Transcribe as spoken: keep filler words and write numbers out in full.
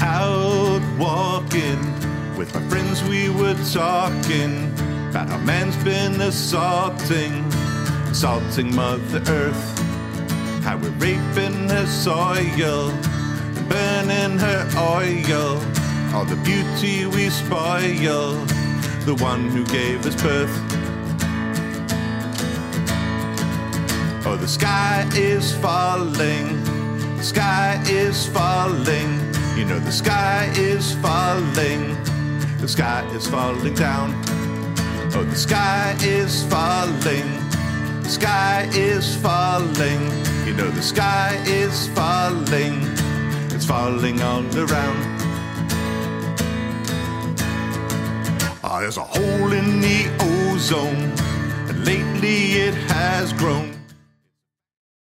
out walking with my friends, we were talking about how man's been assaulting, assaulting Mother Earth, how we're raping her soil and burning her oil, all the beauty we spoil, the one who gave us birth. Oh, the sky is falling, the sky is falling, you know the sky is falling, the sky is falling down. Oh, the sky is falling, the sky is falling, you know the sky is falling, it's falling all around. Oh, there's a hole in the ozone, and lately it has grown.